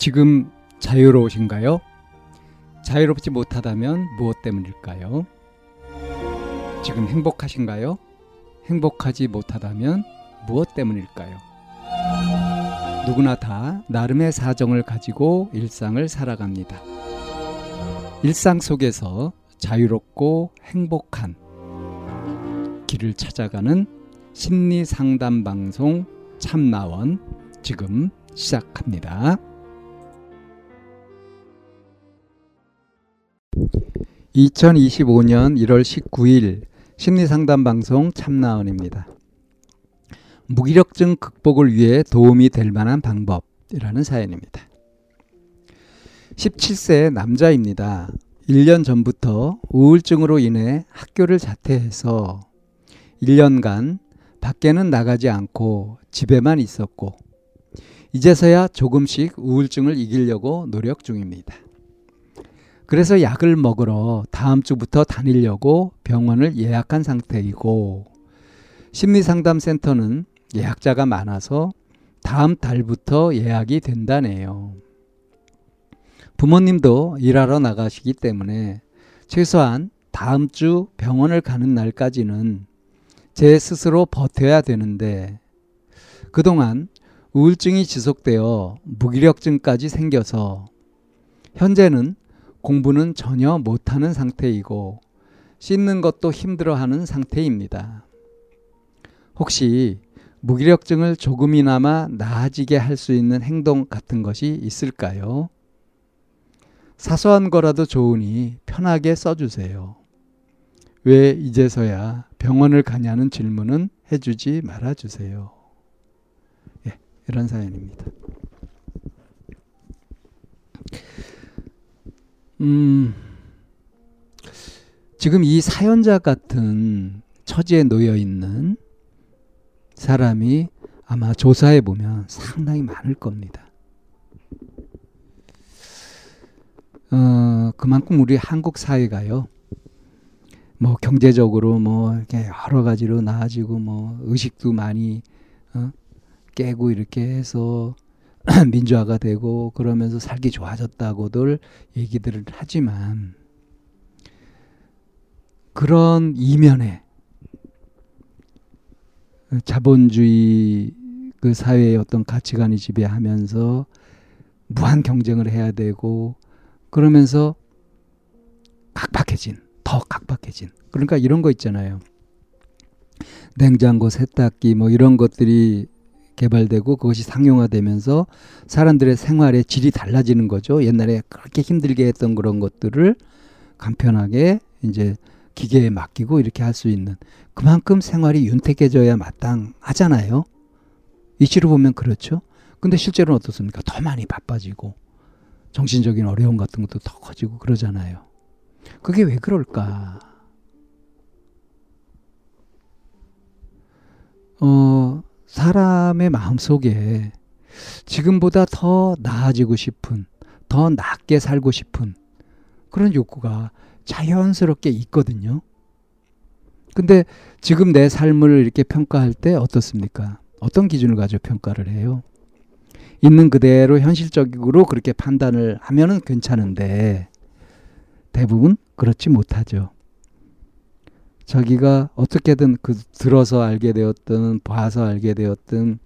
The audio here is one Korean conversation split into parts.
지금 자유로우신가요? 자유롭지 못하다면 무엇 때문일까요? 지금 행복하신가요? 행복하지 못하다면 무엇 때문일까요? 누구나 다 나름의 사정을 가지고 일상을 살아갑니다. 일상 속에서 자유롭고 행복한 길을 찾아가는 심리 상담 방송 참나원 지금 시작합니다. 2025년 1월 19일 심리상담 방송 참나원입니다. 무기력증 극복을 위해 도움이 될 만한 방법이라는 사연입니다. 17세 남자입니다. 1년 전부터 우울증으로 인해 학교를 자퇴해서 1년간 밖에는 나가지 않고 집에만 있었고 이제서야 조금씩 우울증을 이기려고 노력 중입니다. 그래서 약을 먹으러 다음 주부터 다니려고 병원을 예약한 상태이고 심리상담센터는 예약자가 많아서 다음 달부터 예약이 된다네요. 부모님도 일하러 나가시기 때문에 최소한 다음 주 병원을 가는 날까지는 제 스스로 버텨야 되는데 그동안 우울증이 지속되어 무기력증까지 생겨서 현재는 공부는 전혀 못하는 상태이고 씻는 것도 힘들어하는 상태입니다. 혹시 무기력증을 조금이나마 나아지게 할 수 있는 행동 같은 것이 있을까요? 사소한 거라도 좋으니 편하게 써주세요. 왜 이제서야 병원을 가냐는 질문은 해주지 말아주세요. 예, 이런 사연입니다. 지금 이 사연자 같은 처지에 놓여 있는 사람이 아마 조사해 보면 상당히 많을 겁니다. 그만큼 우리 한국 사회가요, 뭐 경제적으로 뭐 이렇게 여러 가지로 나아지고 뭐 의식도 많이 깨고 이렇게 해서 민주화가 되고 그러면서 살기 좋아졌다고들 얘기들을 하지만 그런 이면에 자본주의 그 사회의 어떤 가치관이 지배하면서 무한 경쟁을 해야 되고 그러면서 더 각박해진 그러니까 이런 거 있잖아요. 냉장고, 세탁기 뭐 이런 것들이 개발되고 그것이 상용화되면서 사람들의 생활의 질이 달라지는 거죠. 옛날에 그렇게 힘들게 했던 그런 것들을 간편하게 이제 기계에 맡기고 이렇게 할 수 있는 그만큼 생활이 윤택해져야 마땅하잖아요. 이치로 보면 그렇죠. 근데 실제로는 어떻습니까? 더 많이 바빠지고 정신적인 어려움 같은 것도 더 커지고 그러잖아요. 그게 왜 그럴까? 사람의 마음속에 지금보다 더 나아지고 싶은, 더 낫게 살고 싶은 그런 욕구가 자연스럽게 있거든요. 근데 지금 내 삶을 이렇게 평가할 때 어떻습니까? 어떤 기준을 가지고 평가를 해요? 있는 그대로 현실적으로 그렇게 판단을 하면은 괜찮은데 대부분 그렇지 못하죠. 자기가 어떻게든 들어서 알게 되었든 봐서 알게 되었든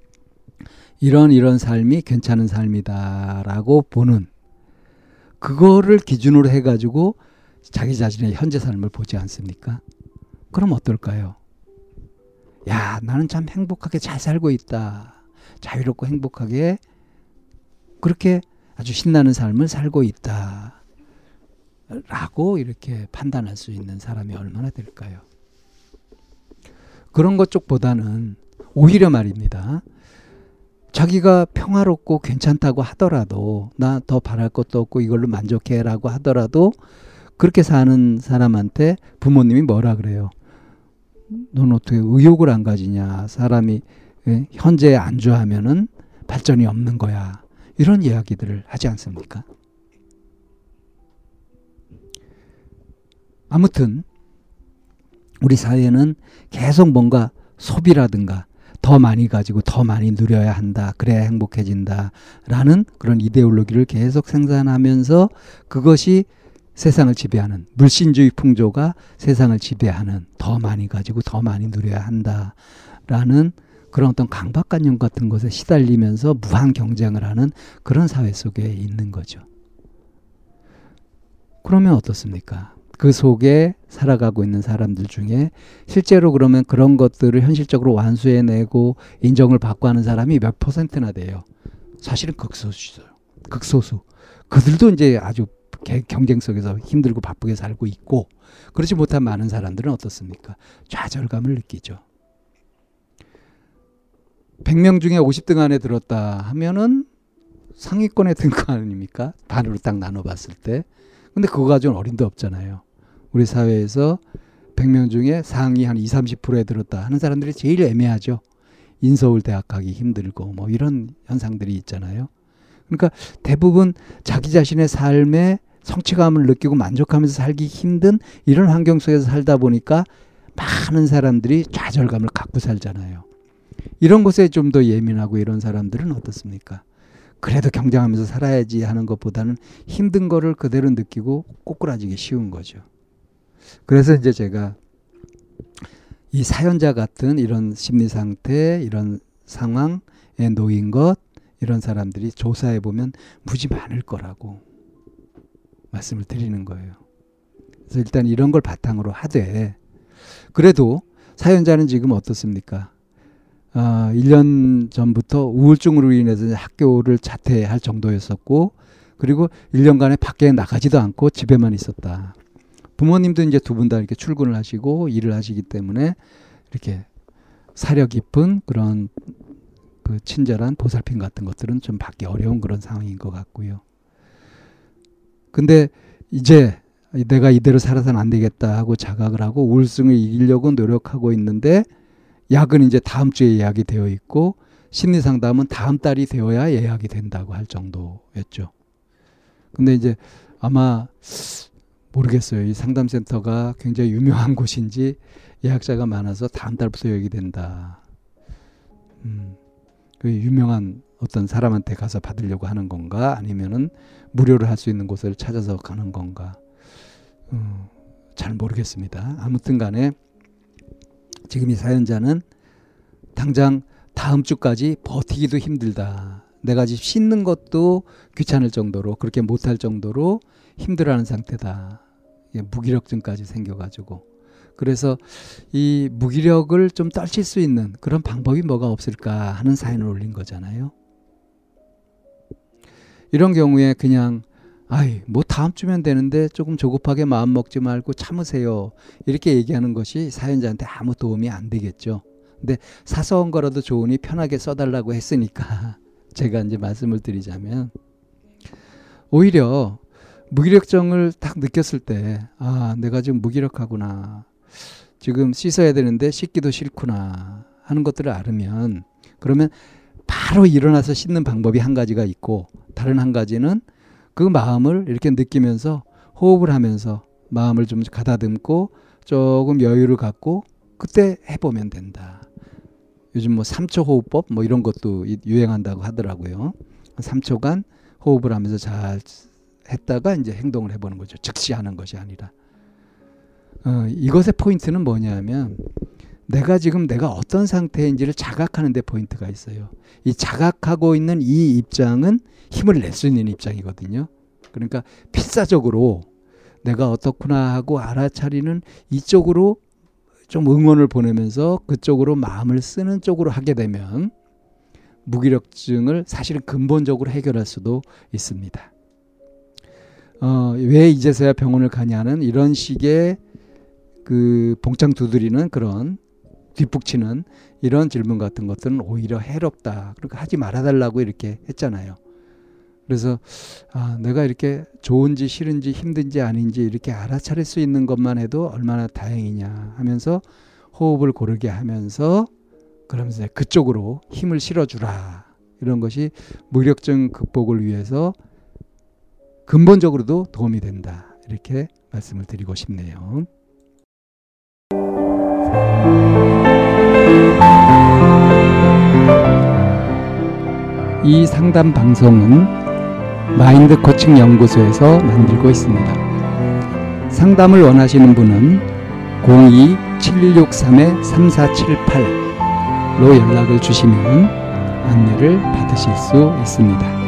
이런 삶이 괜찮은 삶이다라고 보는 그거를 기준으로 해가지고 자기 자신의 현재 삶을 보지 않습니까? 그럼 어떨까요? 야, 나는 참 행복하게 잘 살고 있다. 자유롭고 행복하게 그렇게 아주 신나는 삶을 살고 있다. 라고 이렇게 판단할 수 있는 사람이 얼마나 될까요? 그런 것 쪽보다는 오히려 말입니다. 자기가 평화롭고 괜찮다고 하더라도 나 더 바랄 것도 없고 이걸로 만족해라고 하더라도 그렇게 사는 사람한테 부모님이 뭐라 그래요? 넌 어떻게 의욕을 안 가지냐? 사람이 현재에 안주하면은 발전이 없는 거야. 이런 이야기들을 하지 않습니까? 아무튼 우리 사회는 계속 뭔가 소비라든가 더 많이 가지고 더 많이 누려야 한다. 그래야 행복해진다. 라는 그런 이데올로기를 계속 생산하면서 그것이 세상을 지배하는 물신주의 풍조가 세상을 지배하는 더 많이 가지고 더 많이 누려야 한다. 라는 그런 어떤 강박관념 같은 것에 시달리면서 무한 경쟁을 하는 그런 사회 속에 있는 거죠. 그러면 어떻습니까? 그 속에 살아가고 있는 사람들 중에 실제로 그러면 그런 것들을 현실적으로 완수해내고 인정을 받고 하는 사람이 몇 %나 돼요? 사실은 극소수죠. 극소수. 그들도 이제 아주 경쟁 속에서 힘들고 바쁘게 살고 있고, 그렇지 못한 많은 사람들은 어떻습니까? 좌절감을 느끼죠. 100명 중에 50등 안에 들었다 하면은 상위권에 든 거 아닙니까? 반으로 딱 나눠봤을 때. 근데 그거 가지고는 어림도 없잖아요. 우리 사회에서 100명 중에 상위 한 20, 30%에 들었다 하는 사람들이 제일 애매하죠. 인서울 대학 가기 힘들고 뭐 이런 현상들이 있잖아요. 그러니까 대부분 자기 자신의 삶에 성취감을 느끼고 만족하면서 살기 힘든 이런 환경 속에서 살다 보니까 많은 사람들이 좌절감을 갖고 살잖아요. 이런 것에 좀 더 예민하고 이런 사람들은 어떻습니까? 그래도 경쟁하면서 살아야지 하는 것보다는 힘든 거를 그대로 느끼고 꼬꾸라지기 쉬운 거죠. 그래서 이제 제가 이 사연자 같은 이런 심리 상태, 이런 상황에 놓인 것, 이런 사람들이 조사해 보면 무지 많을 거라고 말씀을 드리는 거예요. 그래서 일단 이런 걸 바탕으로 하되, 그래도 사연자는 지금 어떻습니까? 1년 전부터 우울증으로 인해서 학교를 자퇴할 정도였었고, 그리고 1년간에 밖에 나가지도 않고 집에만 있었다. 부모님도 이제 두 분 다 이렇게 출근을 하시고 일을 하시기 때문에 이렇게 사려 깊은 그런 그 친절한 보살핌 같은 것들은 좀 받기 어려운 그런 상황인 것 같고요. 근데 이제 내가 이대로 살아서는 안 되겠다 하고 자각을 하고 우울증을 이기려고 노력하고 있는데, 약은 이제 다음 주에 예약이 되어 있고 심리상담은 다음 달이 되어야 예약이 된다고 할 정도였죠. 근데 이제 아마 모르겠어요. 이 상담센터가 굉장히 유명한 곳인지 예약자가 많아서 다음 달부터 예약이 된다. 그 유명한 어떤 사람한테 가서 받으려고 하는 건가, 아니면은 무료로 할 수 있는 곳을 찾아서 가는 건가, 잘 모르겠습니다. 아무튼 간에 지금 이 사연자는 당장 다음 주까지 버티기도 힘들다. 내가 지금 씻는 것도 귀찮을 정도로, 그렇게 못할 정도로 힘들어하는 상태다. 무기력증까지 생겨가지고. 그래서 이 무기력을 좀 떨칠 수 있는 그런 방법이 뭐가 없을까 하는 사연을 올린 거잖아요. 이런 경우에 그냥 뭐 다음 주면 되는데 조금 조급하게 마음 먹지 말고 참으세요, 이렇게 얘기하는 것이 사연자한테 아무 도움이 안 되겠죠. 근데 사소한 거라도 좋으니 편하게 써달라고 했으니까 제가 이제 말씀을 드리자면, 오히려 무기력증을 딱 느꼈을 때 내가 지금 무기력하구나, 지금 씻어야 되는데 씻기도 싫구나 하는 것들을 알으면, 그러면 바로 일어나서 씻는 방법이 한 가지가 있고, 다른 한 가지는 그 마음을 이렇게 느끼면서 호흡을 하면서 마음을 좀 가다듬고 조금 여유를 갖고 그때 해보면 된다. 요즘 뭐 3초 호흡법 뭐 이런 것도 유행한다고 하더라고요. 3초간 호흡을 하면서 잘 했다가 이제 행동을 해보는 거죠. 즉시 하는 것이 아니라. 이것의 포인트는 뭐냐면, 내가 지금 내가 어떤 상태인지를 자각하는 데 포인트가 있어요. 이 자각하고 있는 이 입장은 힘을 낼 수 있는 입장이거든요. 그러니까 필사적으로 내가 어떻구나 하고 알아차리는 이쪽으로 좀 응원을 보내면서 그쪽으로 마음을 쓰는 쪽으로 하게 되면 무기력증을 사실은 근본적으로 해결할 수도 있습니다. 왜 이제서야 병원을 가냐는 이런 식의 그 봉창 두드리는 그런 뒷북치는 이런 질문 같은 것들은 오히려 해롭다. 그러니까 하지 말아달라고 이렇게 했잖아요. 그래서 내가 이렇게 좋은지 싫은지 힘든지 아닌지 이렇게 알아차릴 수 있는 것만 해도 얼마나 다행이냐 하면서 호흡을 고르게 하면서, 그러면서 그쪽으로 힘을 실어주라. 이런 것이 무기력증 극복을 위해서 근본적으로도 도움이 된다. 이렇게 말씀을 드리고 싶네요. 이 상담 방송은 마인드 코칭 연구소에서 만들고 있습니다. 상담을 원하시는 분은 02-763-3478로 연락을 주시면 안내를 받으실 수 있습니다.